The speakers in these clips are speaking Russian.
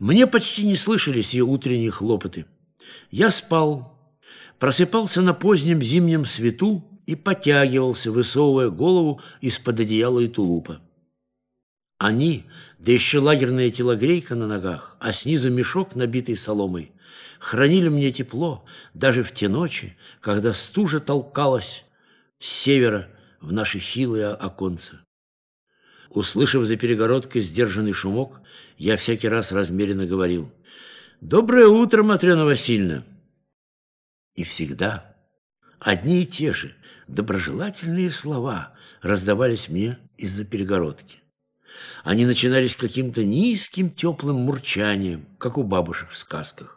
Мне почти не слышались ее утренние хлопоты. Я спал, просыпался на позднем зимнем свету и потягивался, высовывая голову из-под одеяла и тулупа. Они, да еще лагерная телогрейка на ногах, а снизу мешок, набитый соломой, хранили мне тепло даже в те ночи, когда стужа толкалась с севера в наши хилые оконца. Услышав за перегородкой сдержанный шумок, я всякий раз размеренно говорил: «Доброе утро, Матрена Васильевна!» И всегда одни и те же доброжелательные слова раздавались мне из-за перегородки. Они начинались каким-то низким теплым мурчанием, как у бабушек в сказках.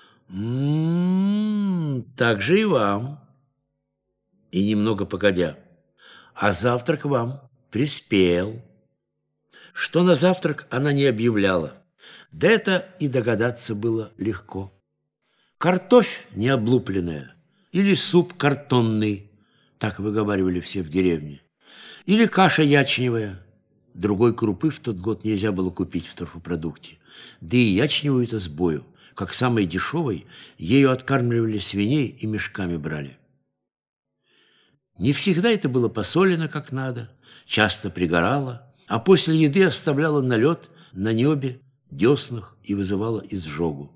Так же и вам». И немного погодя: «А завтрак вам приспел». Что на завтрак она не объявляла, да это и догадаться было легко. Картофь необлупленная или суп картонный, так выговаривали все в деревне, или каша ячневая. Другой крупы в тот год нельзя было купить в торфопродукте, да и ячневую-то с бою, как самой дешевой, ею откармливали свиней и мешками брали. Не всегда это было посолено как надо, часто пригорало, а после еды оставляло налет на небе, деснах и вызывало изжогу.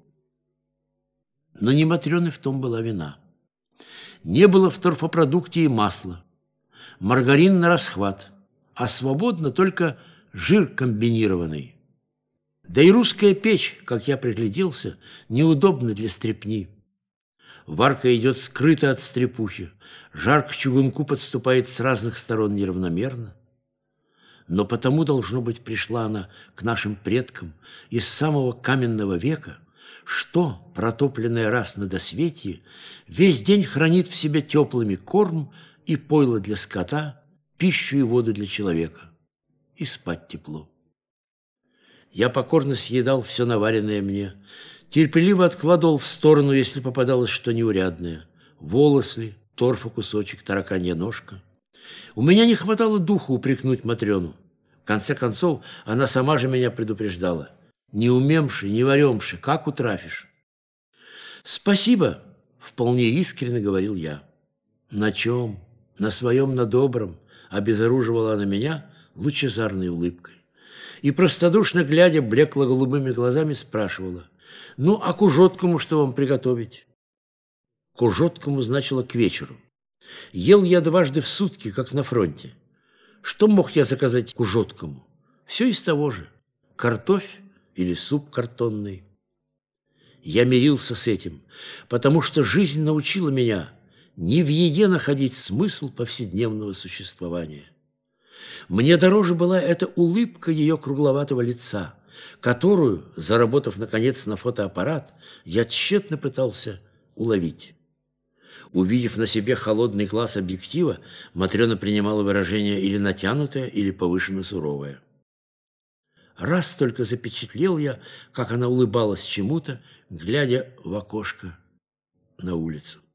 Но не Матрены в том была вина. Не было в торфопродукте и масла, маргарин на расхват, а свободно только жир комбинированный. Да и русская печь, как я пригляделся, неудобна для стрепни. Варка идет скрыто от стрепухи, жар к чугунку подступает с разных сторон неравномерно. Но потому, должно быть, пришла она к нашим предкам из самого каменного века, что, протопленная раз на досветие, весь день хранит в себе теплыми корм и пойло для скота, пищу и воду для человека, и спать тепло. Я покорно съедал все наваренное мне, терпеливо откладывал в сторону, если попадалось что неурядное: волос ли, торфа кусочек, тараканья ножка. У меня не хватало духа упрекнуть Матрену. В конце концов, она сама же меня предупреждала: «Не умемши, не варемши, как утрафишь?» «Спасибо», — вполне искренне говорил я. «На чем? На своем, на добром», — обезоруживала она меня лучезарной улыбкой. И простодушно глядя блекло-голубыми глазами спрашивала: «Ну, а к ужоткому что вам приготовить?» К ужоткому значило к вечеру. Ел я дважды в сутки, как на фронте. Что мог я заказать к ужоткому? Все из того же: картофь или суп картонный. Я мирился с этим, потому что жизнь научила меня не в еде находить смысл повседневного существования. Мне дороже была эта улыбка ее кругловатого лица, которую, заработав, наконец, на фотоаппарат, я тщетно пытался уловить. Увидев на себе холодный глаз объектива, Матрена принимала выражение или натянутое, или повышенно суровое. Раз только запечатлел я, как она улыбалась чему-то, глядя в окошко на улицу.